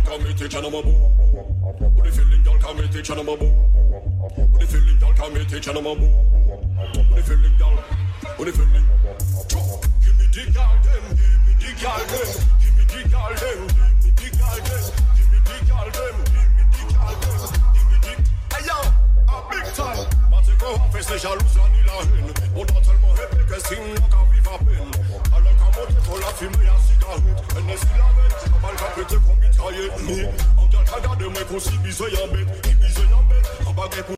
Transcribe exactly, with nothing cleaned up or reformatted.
girl, come me teach you no more. What the feeling, girl, come me teach you no more. What the feeling, girl, come me teach you no more. What the feeling, girl, what the feeling. Give me the girl, them, give me the girl, them, give me the girl, them, give me the girl, them, give me the girl, them, give me the girl, them, give me the. Hey yo, a big time. But you go off et c'est jaloux, ça ni la haine. On doit tellement répéter que c'est une qu'à vivre à peine. Alors qu'à monter pour la fumée à cigarette. Elle n'est si la bête, pas mal qu'à péter pour mitrailler. En garde, regarde-moi qu'on s'y bise y'a bête.